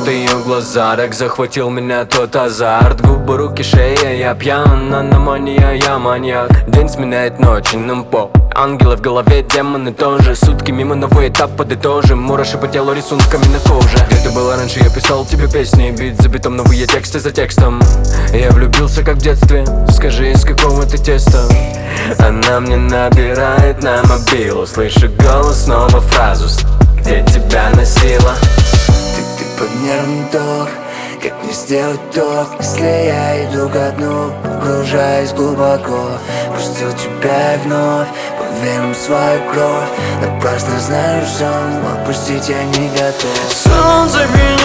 будто ее глаза. Так захватил меня тот азарт. Губы, руки, шея, я пьян. Аномания, я маньяк. День сменяет ночь, нам по. Ангелы в голове, демоны тоже. Сутки мимо, новый этап подытожим. Мураши по телу рисунками на коже. Где ты была раньше, я писал тебе песни. Бит за битом, новые тексты за текстом. Я влюбился как в детстве. Скажи, из какого ты теста? Она мне набирает на мобилу. Слышу голос, снова фразу: где тебя носила? Ты под нервный ток. Как мне сделать ток, если я иду ко дну, погружаясь глубоко? Пустил тебя и вновь поверим в свою кровь. Напрасно знаю, что опустить я не готов. Солнце меня